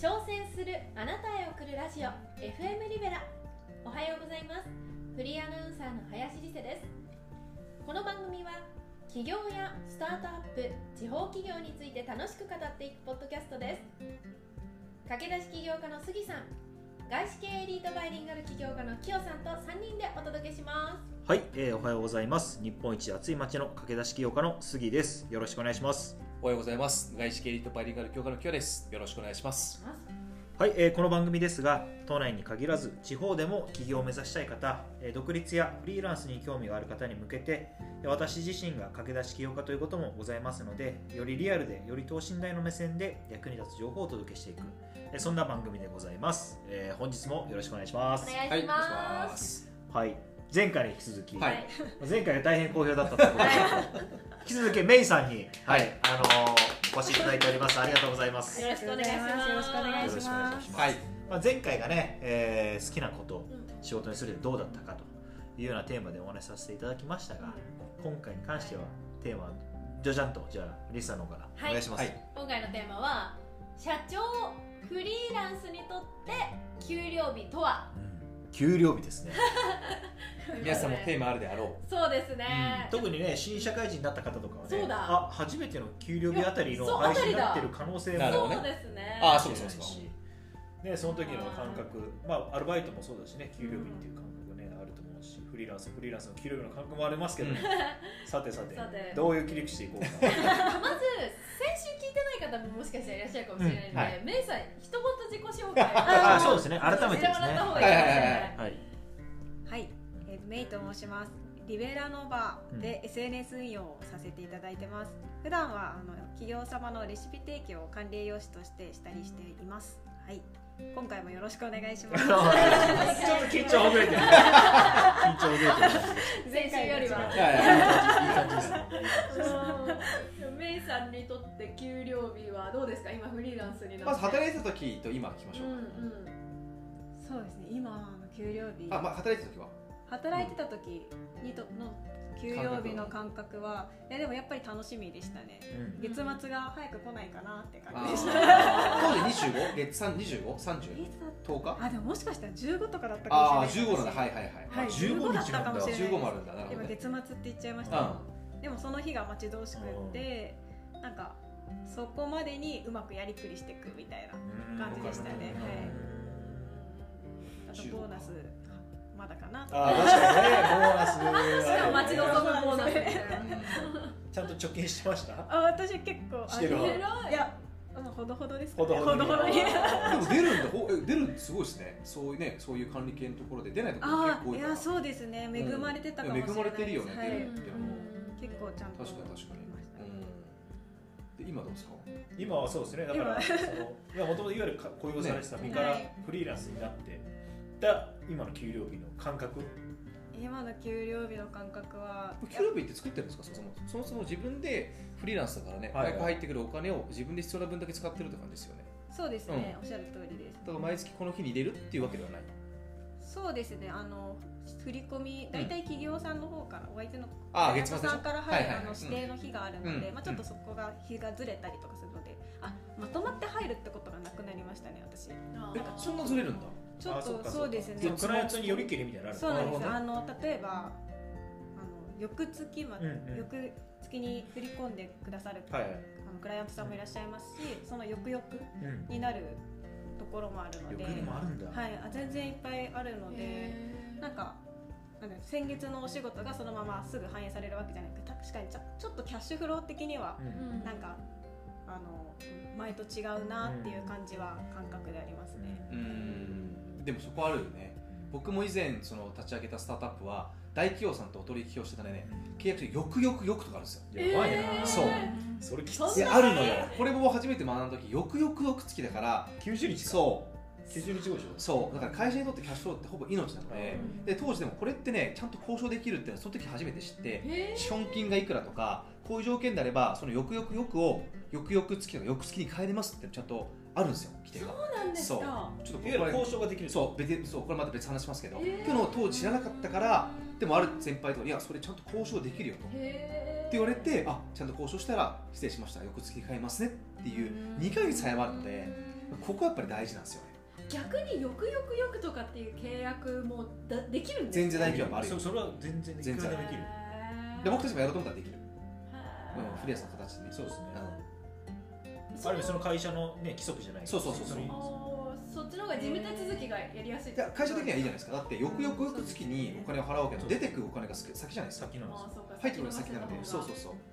挑戦するあなたへ送るラジオ FM リベラ。おはようございます。フリーアナウンサーの林理瀬です。この番組は起業やスタートアップ、地方企業について楽しく語っていくポッドキャストです。駆け出し起業家の杉さん、外資系エリートバイリンガル起業家のキヨさんと3人でお届けします。 はい、おはようございます。日本一暑い町の駆け出し起業家の杉です。よろしくお願いします。 おはようございます。外資系エリートバイリンガル起業家のキヨです。よろしくお願いします。 はい、この番組ですが、都内に限らず地方でも起業を目指したい方、独立やフリーランスに興味がある方に向けて、私自身が駆け出し起業家ということもございますので、よりリアルでより等身大の目線で役に立つ情報をお届けしていく、そんな番組でございます。本日もよろしくお願いします。 お願いします。 はい、前回に引き続き、 はい、 前回が大変好評だったということで、引き続きメイさんに、お越しいただいております。ありがとうございます。 よろしくお願いします。 よろしくお願いします。はい、前回がね、好きなことを仕事にするでどうだったかというようなテーマでお話しさせていただきましたが、今回に関してはテーマはじゃじゃんと、じゃあリサの方からお願いします。 今回のテーマは社長フリーランスにとって給料日とは。 給料日ですね。 皆さんもテーマあるであろう。そうですね、 特にね、新社会人になった方とかはね、 そうだ、 初めての給料日あたりの配信になってる可能性もそうですね。 そうですね、その時の感覚、アルバイトもそうだしね、給料日っていう感覚ね、あると思うし、フリーランスの給料日の感覚もありますけど、さてどういう切り口でいこうか。 まず先週聞いてない方ももしかしたらいらっしゃるかもしれないので、メイさん一言自己紹介そうですね、改めてですね。 はい、メイと申します。リベラノバで SNS 運用をさせていただいてます。普段は企業様のレシピ提供を管理栄養士としてしたりしています。はい、今回もよろしくお願いします。ちょっと緊張ほぐれてる。 前週よりは。 いい感じですね。 メイさんにとって給料日はどうですか？今フリーランスになって。 まず働いてた時と今聞きましょう。 そうですね。今の給料日。 働いてた時は？ 働いてた時の給料日の感覚は、でもやっぱり楽しみでしたね。月末が早く来ないかなって感じでした。 当時25？月3、25？30？10日？ でももしかしたら15とかだったかもしれない。 15なんだ。はい。 15だったかもしれない。 15もあるんだ。なるほど。 今月末って言っちゃいましたけど、でもその日が待ち遠しくって、なんかそこまでにうまくやりくりしていくみたいな感じでしたね。あとボーナスまだかな。 確かにね、ボーナス。 しかも待ち望むボーナス。 ちゃんと貯金してました？ 私結構してる。 いや、ほどほどですかね。 ほどほどに。 でも出るんすごいですね。そういう管理系のところで出ないところ結構多いから。 いや、そうですね。恵まれてたかもしれない。 恵まれてるよね。出るって結構ちゃんと。 確かに。で今どうですか？ 今はそうですね。だからもともといわゆる雇用されてた身からフリーランスになってた今の給料日の感覚。 今の給料日の感覚は、 給料日って作ってるんですか？そもそも自分でフリーランスだからね、毎回入ってくるお金を自分で必要な分だけ使ってるって感じですよね。 そうですね、おっしゃる通りです。 だから毎月この日に入れるっていうわけではない。 そうですね、振り込み、大体企業さんの方から、お相手の月末さんから指定の日があるので、ちょっとそこが日がずれたりとかするので、まとまって入るってことがなくなりましたね、私。 そんなずれるんだ。 ちょっとそうですね。 クライアントによりけりみたいなのある。 そうなんです。例えば翌月に振り込んでくださるクライアントさんもいらっしゃいますし、その翌々になるところもあるので、全然いっぱいあるので、なんか先月のお仕事がそのまますぐ反映されるわけじゃなくて、確かにちょっとキャッシュフロー的にはなんか前と違うなっていう感じは感覚でありますね。 でもそこあるよね。僕も以前立ち上げたスタートアップは大企業さんとお取引をしてたね、契約してよくとかあるんですよ。 やばいな。 そう。 それきつい。あるのよ。これも初めて学んだ時、よく付きだから 90日。 そう。 90日後でしょ。 そうだから会社にとってキャッシュフローってほぼ命なので、当時でもこれってねちゃんと交渉できるっていうのはその時初めて知って、資本金がいくらとかこういう条件であればそのよくを翌々月とか翌月に帰れますってちゃんとあるんですよ、規定が。 そうなんですか。 ちょっと交渉ができる。 そうこれまた別話しますけど、っていうのを当時知らなかったから、でもある先輩といやそれちゃんと交渉できるよとって言われて、ちゃんと交渉したら失礼しました翌月買いますねっていう2ヶ月早まるので、 ここはやっぱり大事なんですよね。 逆によくとかっていう契約もできるんですか？ 全然大企業もあるよ。 それは全然いくらでもできる。 で僕たちもやろうと思ったらできる。フリーランスの形でね。 そうですね。ある意味その会社のね規則じゃない。 そう。 そっちの方が事務手続きがやりやすい。 会社的にはいいじゃないですか。だってよく月にお金を払うけど出てくるお金が先じゃないですか。 先なんです。 入ってくるのが先なので。そう。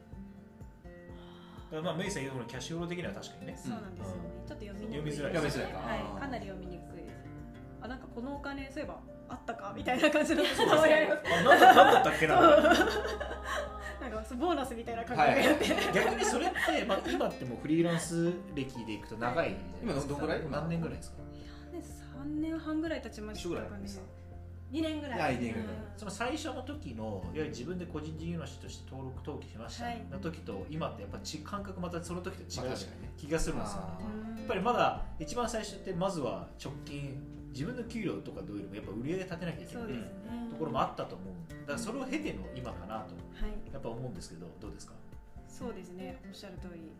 まあメイさん言うようなキャッシュフロー的には確かにね。 そうなんですよね。ちょっと読みづらい。 はい。かなり読みにくいです。なんかこのお金そういえばあったかみたいな感じのことをやります。 何だったっけな。 なんかボーナスみたいな感覚がやって。 逆にそれって今ってもうフリーランス歴でいくと長い。 今どのぐらい？ 何年ぐらいですか ？3年半ぐらい経ちましたかね。 2年ぐらい。 その最初の時のいわゆる自分で個人事業主として登記しましたの時と今ってやっぱ感覚またその時と違う気がするんですよね。やっぱりまだ一番最初ってまずは直近自分の給料とかどうよりもやっぱ売り上げ立てなきゃいけないところもあったと思う。だからそれを経ての今かなとやっぱ思うんですけどどうですか？ そうですね、おっしゃる通り。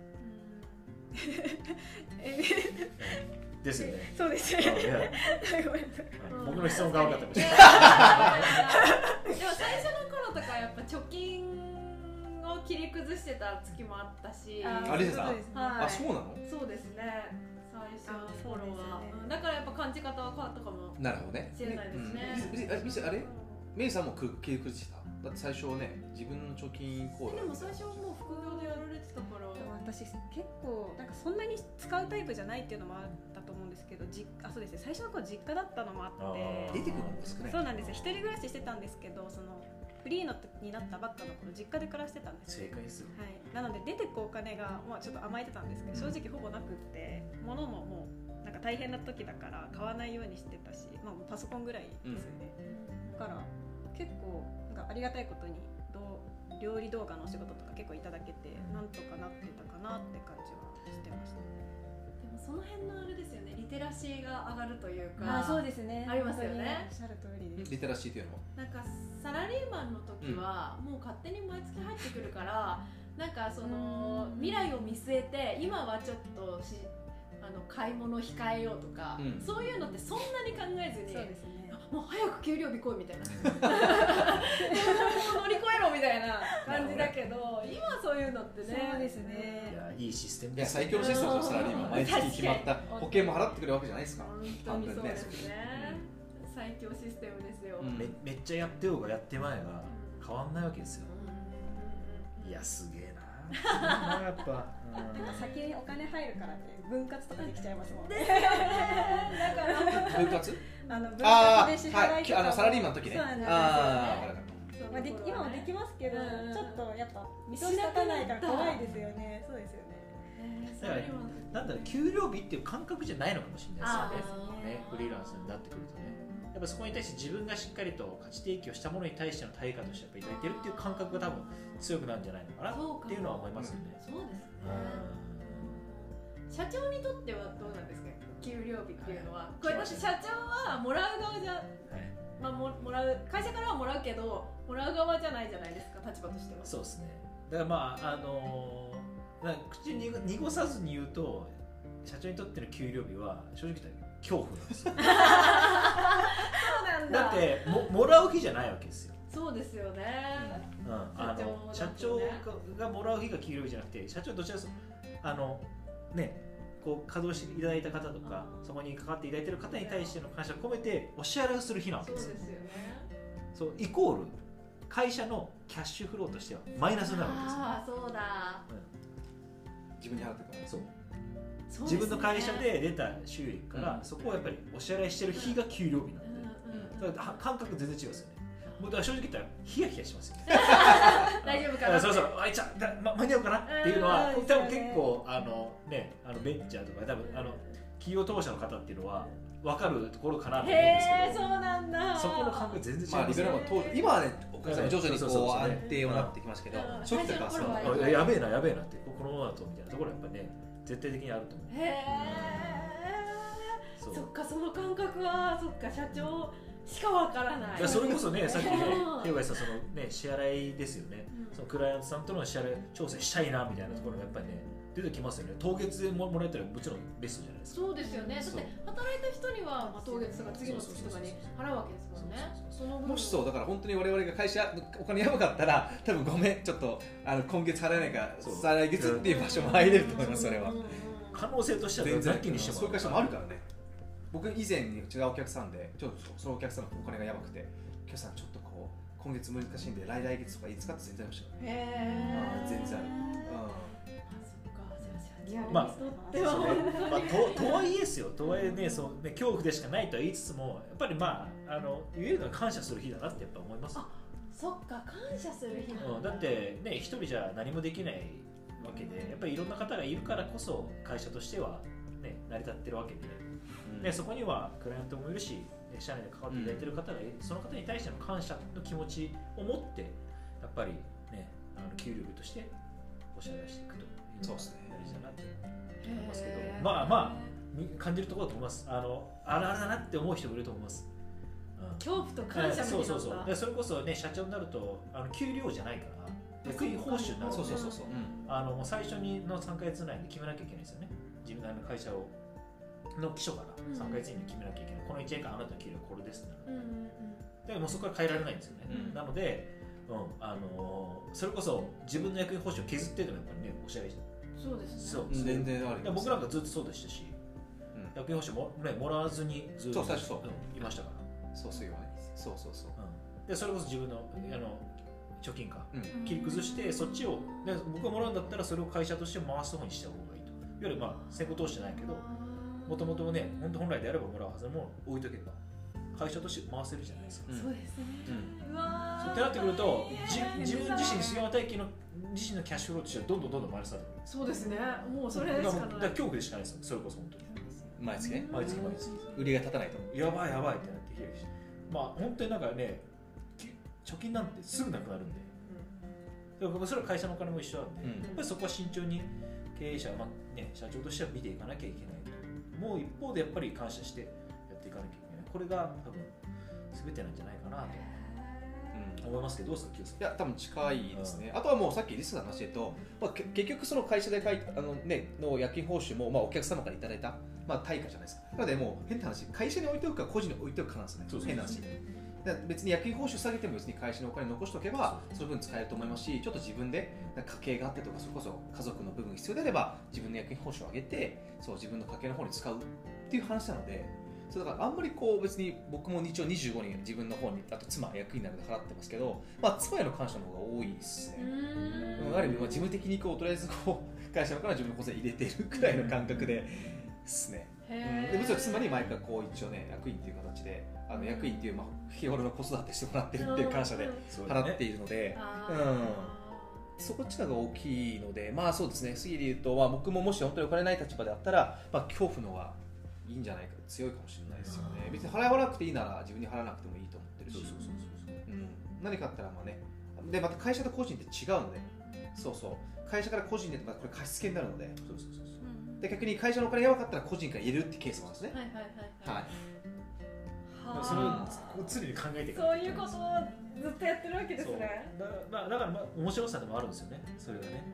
ですよね。 そうですね。 僕の質問が悪かったかもしれない。 でも最初の頃とかやっぱ貯金を切り崩してた月もあったし。 あれですか？あ、そうなの？ そうですね。最初の頃は。だからやっぱ感じ方は変わったかも。 なるほどね。 しれないですね。 あれ？メイさんも切り崩した？だって最初ね、自分の貯金口座。 でも最初はもう副業でやられてたから。 私結構なんかそんなに使うタイプじゃないっていうのもあったと思うんですけど、そうですね、最初の頃実家だったのもあって出てくるんですかね。 そうなんですよ。一人暮らししてたんですけど、そのフリーになったばっかの頃実家で暮らしてたんですよ。 正解ですよ。 はい。なので出てくお金がまあちょっと甘えてたんですけど、正直ほぼなくって、物ももうなんか大変な時だから買わないようにしてたし、まあパソコンぐらいですよね。だから結構なんかありがたいことに料理動画のお仕事とか結構いただけて、なんとかなってたかなって感じはしてました。 でもその辺のあれですよね、リテラシーが上がるというか。 そうですね。 ありますよね。 おっしゃる通りです。 リテラシーというのはなんかサラリーマンの時はもう勝手に毎月入ってくるから、なんかその未来を見据えて今はちょっと買い物控えようとか、そういうのってそんなに考えずに、そうですね、もう早く給料日来いみたいな乗り越えろみたいな感じだけど、今そういうのってね。 そうですね。 いいシステムです。最強のシステムですよ、サラリーマン。毎月決まった保険も払ってくれるわけじゃないですか。 本当にそうですね。最強システムですよ。 めっちゃやってようがやってまいが変わんないわけですよ。いや、すげえな。やっぱなんか先にお金入るからって分割とかできちゃいますもんね。 だから分割？ 分割で支払いとかサラリーマンの時ね。 今もできますけど、ちょっとやっぱ見通し立たないから怖いですよね。そうですよね。 だからなんだろう、給料日っていう感覚じゃないのかもしれないですよね。フリーランスになってくるとね。やっぱそこに対して自分がしっかりと価値提供したものに対しての対価としてやっぱいただいてるっていう感覚が多分強くなるんじゃないのかなっていうのは思いますよね。 そうですね。社長にとってはどうなんですか、給料日っていうのは。これだって社長はもらう側じゃ、まあもらう会社からはもらうけどもらう側じゃないじゃないですか、立場としては。 そうですね。だからまあ口に濁さずに言うと、社長にとっての給料日は正直言ったら恐怖なんですよ。 そうなんだ。 だってもらう日じゃないわけですよ。 そうですよね。 社長がもらう日が給料日じゃなくて、社長どちらかこう稼働していただいた方とか、そこに関わっていただいている方に対しての感謝を込めてお支払いをする日なわけですよ。 そうですよね。 そうイコール会社のキャッシュフローとしてはマイナスになるわけですよ。 ああ、そうだ。 自分に払ってから。 そう。自分の会社で出た収益から、そこをやっぱりお支払いしてる日が給料日なんで、だから感覚全然違うんですよね。もうだから正直言ったらヒヤヒヤしますよね。 大丈夫かな。 そうそう、あいつ間に合うかなっていうのは、多分結構ベンチャーとか多分企業当社の方っていうのは分かるところかなと思うんですけど、 そうなんだ。 そこの感覚全然違いますね。 今はね、徐々にこう安定をなってきますけど、 そういったからやべえなってこのままだとみたいなところやっぱね絶対的にあると思う。 そっか、その感覚はそっか、社長しかわからない。 それこそね、さっきね、ひろがさんそのね支払いですよね。そのクライアントさんとの支払い調整したいなみたいなところがやっぱりね出てきますよね。当月でもらえたらもちろんベストじゃないですか。 そうですよね。だって働いた人にはまあ当月とか次の月とかに払うわけですもんね。その分もしそうだから本当に我々が会社お金やばかったら多分ごめんちょっと今月払えないから再来月っていう場所も入れると思います。それは可能性としては全然にしてもそういう会社もあるからね。僕以前に違うお客さんでちょっとそのお客さんのお金がやばくて、お客さんちょっとこう今月難しいんで来月とかいつかって全然ありましたからね。全然ある。 まあ、とはいえですよ、とはいえね、そうね、恐怖でしかないとは言いつつも、やっぱりまあ、言えるのは感謝する日だなってやっぱ思います。 そっか、感謝する日なんだってね、一人じゃ何もできないわけで、やっぱりいろんな方がいるからこそ会社としては、ね、成り立ってるわけで、でそこにはクライアントもいるし、社内で関わっていただいている方がいる、その方に対しての感謝の気持ちを持ってやっぱりね、給料日としてお支払いしていくというのが大事だなと思いますけど、まあまあ感じるところだと思います。あるあるだなって思う人もいると思います。 恐怖と感謝の日なんだ。 でそれこそね、社長になると給料じゃないから役員報酬になるので、もう最初にの3ヶ月内で決めなきゃいけないですよね。自分の会社をの基礎から3ヶ月以内に決めなきゃいけない、この1年間あなたの給料これですってなる、でもうそこから変えられないんですよね、なので、それこそ自分の役員報酬を削ってでもやっぱりね、お支払いして、 そうですね、 そう全然ある。 僕なんかずっとそうでしたし、役員報酬も、ね、もらわずにずっといましたから、 そうそうよね、そう、 でそれこそ自分の貯金か、切り崩して、そっちをで僕がもらうんだったらそれを会社として回す方にした方がいいと。いわゆるまあ先行投資じゃないけど、もともとね、本来であればもらうはずのものを置いとけば会社として回せるじゃないですか。 そうですね。 うわそうってなってくると、自分自身、杉山大輝の自身のキャッシュフローとしてはどんどんマイナスになってくる。 そうですね。もうそれしかない。 だから恐怖でしかないですよ。それこそ本当に。 毎月ね。 毎月。 売りが立たないと。 やばいってなってきてるし、まあ本当になんかね、貯金なんてすぐなくなるんで。それは会社のお金も一緒なんで、やっぱりそこは慎重に経営者、社長としては見ていかなきゃいけないと。もう一方でやっぱり感謝してやっていかなきゃいけない。これが多分全てなんじゃないかなと思いますけど、どうですか、清さん。 いや、多分近いですね。あとはもうさっきリスの話で言うと、結局その会社での夜勤報酬も、お客様からいただいた、対価じゃないですか。なのでもう変な話、会社に置いておくか個人に置いておくかなんですね。変な話。別に夜勤報酬下げても別に会社にお金残しておけばその分使えると思いますし、ちょっと自分で家計があってとか、それこそ家族の部分が必要であれば自分の夜勤報酬を上げて自分の家計の方に使うっていう話なので、だからあんまり別に僕も一応25人自分の方に、あと妻役員なので払ってますけど、妻への感謝の方が多いですね。ある意味事務的にとりあえず会社のから自分の口座に入れてるくらいの感覚でですね。でもちろん妻に毎回一応ね、役員っていう形で役員っていう日頃の子育てしてもらってるっていう感謝で払っているので、そこっちの方が大きいので、そうですね。次で言うと、僕ももし本当にお金ない立場であったら、恐怖の方がいいんじゃないか、強いかもしれないですよね。別に払わなくていいなら自分に払わなくてもいいと思ってるし、何かあったらね、でまた会社と個人って違うので、会社から個人でこれ貸し付けになるので、で逆に会社のお金やばかったら個人から入れるってケースもあるんですね。 それを常に考えていく。 そういうことをずっとやってるわけですね。 だから面白さでもあるんですよね。それがね、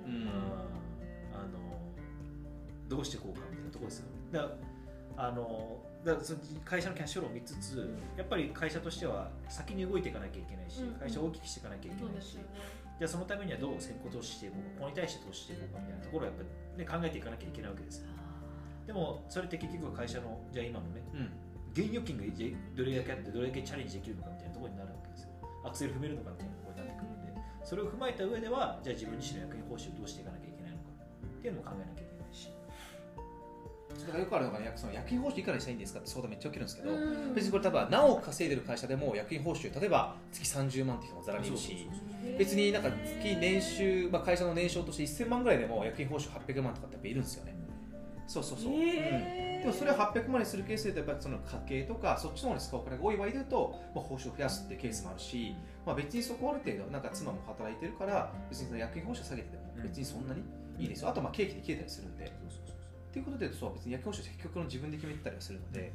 どうしていこうかみたいなところですよ。だからその会社のキャッシュフローを見つつ、やっぱり会社としては先に動いていかなきゃいけないし、会社を大きくしていかなきゃいけないし、じゃあそのためにはどう先行投資していこうか、ここに対して投資していこうかみたいなところをやっぱり、考えていかなきゃいけないわけですよ。でもそれって結局は会社のじゃあ今のね、現預金がどれだけあってどれだけチャレンジできるのかみたいなところになるわけですよ。アクセル踏めるのかみたいなところになってくるので、それを踏まえた上では、じゃあ自分自身の役員報酬をどうしていかなきゃいけないのかっていうのも考えなきゃいけないし。 だからよくあるのが、その夜勤報酬いくらにしたらいいんですかって相談めっちゃ起きるんですけど、別にこれ多分何億稼いでる会社でも夜勤報酬、例えば月30万って人もざらにいるし、別になんか月年収、会社の年商として1000万ぐらいでも夜勤報酬800万とかってやっぱいるんですよね。でもそれを800万にするケースでやっぱりその家計とかそっちの方に使うお金が多い場合で言うと、報酬を増やすっていうケースもあるし、別にそこある程度なんか妻も働いてるから別に夜勤報酬下げてても別にそんなにいいですよ。あと経費で消えたりするんで、っていうことで別に夜勤報酬結局の自分で決めてたりはするので、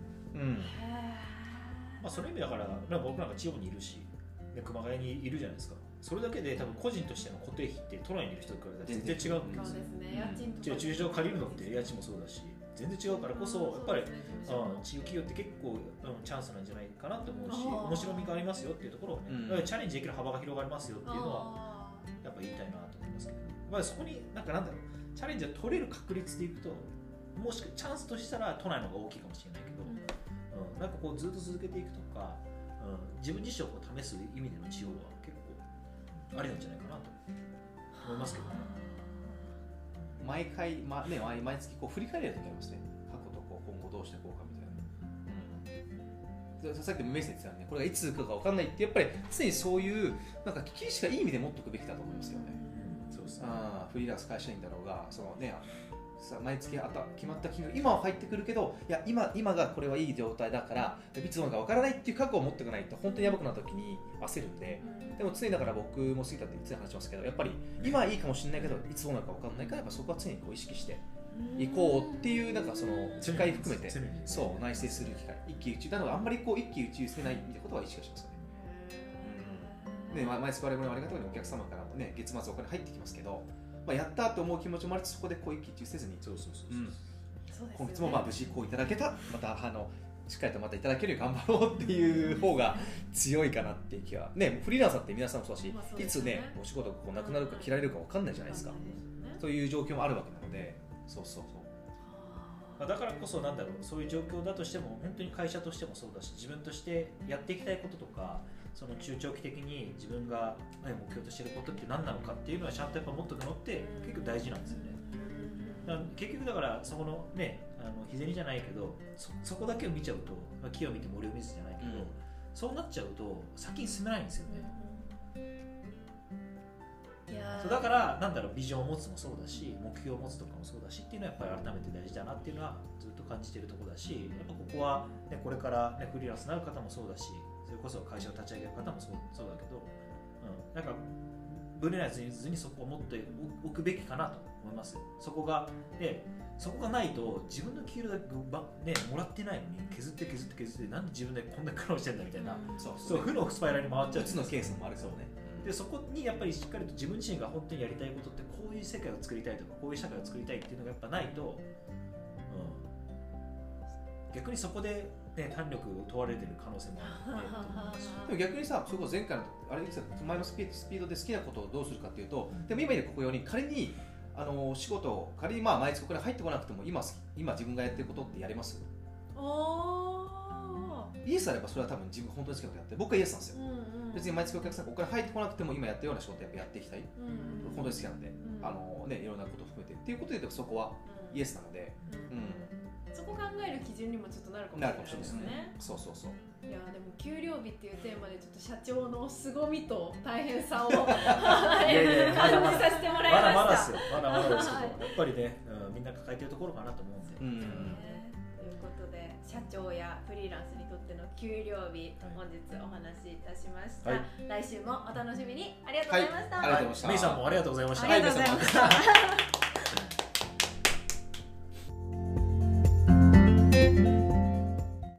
その意味だから僕なんか地方にいるし、熊谷にいるじゃないですか。それだけで多分個人としての固定費って都内にいる人から全然違うんですよ。 家賃とか駐車場借りるのって家賃もそうだし全然違うからこそやっぱり地域企業って結構チャンスなんじゃないかなと思うし面白みがありますよっていうところをね、チャレンジできる幅が広がりますよっていうのはやっぱ言いたいなと思いますけど、まあ、そこになんだろうチャレンジが取れる確率でいくともしチャンスとしたら都内の方が大きいかもしれないけど、なんかこうずっと続けていくとか、自分自身をこう試す意味での地方は結構ありなんじゃないかなと思いますけどね。 毎回、毎月こう振り返れる時ありますね。過去とこう今後どうしていこうかみたいな。さっきのメッセージですよね。これがいつ来るか分かんないってやっぱり常にそういうなんか危機意識がいい意味で持っておくべきだと思いますよね。 そうですね。 フリーランス会社員だろうがそのね。毎月決まった金額今は入ってくるけどいや今がこれはいい状態だからいつもか分からないっていう覚悟を持っておかないと本当にやばくなった時に焦るんで、でも常にだから僕も過ぎたって常に話しますけどやっぱり今はいいかもしれないけどいつもなるか分からないからやっぱそこは常にこう意識していこうっていうなんかその機会含めてそう内省する機会一喜一憂なのであんまりこう一喜一憂せないみたいなことは意識しますよね。毎月我々もありがたいにお客様からね月末お金入ってきますけど。やったと思う気持ちもありつつそこでこう一喜一憂せずに今月も無事こういただけたまたしっかりとまたいただけるように頑張ろうっていう方が強いかなっていう気はねフリーランサーって皆さんもそうだし、いつねお仕事がこうなくなるか切られるか分かんないじゃないですか、そういう状況もあるわけなのでだからこそそういう状況だとしても本当に会社としてもそうだし自分としてやっていきたいこととかその中長期的に自分が目標としていることって何なのかっていうのはちゃんとやっぱ持っておくのって結構大事なんですよね。結局だからそこのね日銭じゃないけど そこだけを見ちゃうと木を見て森を見ずじゃないけど、そうなっちゃうと先に進めないんですよね。そうだからビジョンを持つもそうだし目標を持つとかもそうだしっていうのはやっぱり改めて大事だなっていうのはずっと感じているところだし、やっぱここは、ね、これから、ね、フリーランスになる方もそうだしそれこそ会社を立ち上げる方もそうだけど、なんかぶれないずにそこを持っておくべきかなと思いますよ。そこがないと自分の給料だけ、もらってないのに削ってなんで自分でこんな苦労してんだみたいな、そう負のスパイラルに回っちゃう。 うつのケースもあるそうね。 でそこにやっぱりしっかりと自分自身が本当にやりたいことってこういう世界を作りたいとかこういう社会を作りたいっていうのがやっぱないと、逆にそこで、胆力を問われてる可能性もあるでも逆にさ、それこそ前回の前のスピードで好きなことをどうするかっていうと、でも今いるここ用に仮に仕事を毎月ここに入ってこなくても今自分がやってることってやれます？イエスあればそれは多分自分本当に好きなことやって僕はイエスなんですよ、別に毎月お客さんここから入ってこなくても今やったような仕事やっていきたい、本当に好きなんで、いろんなことを含めてっていうことで言うとそこはイエスなので、 そこ考える基準にもちょっっとなるかもしれないですね。 そうそうそう。 いやでも給料日っていうテーマでちょっと社長の凄みと大変さを感じさせてもらいました。 まだまだですよ。まだまだですけど、やっぱりね、みんな抱えてるところかなと思うんで。 ということで社長やフリーランスにとっての給料日、本日お話しいたしました。来週もお楽しみに。ありがとうございました。 ありがとうございました。 メイさんもありがとうございました。 ありがとうございました。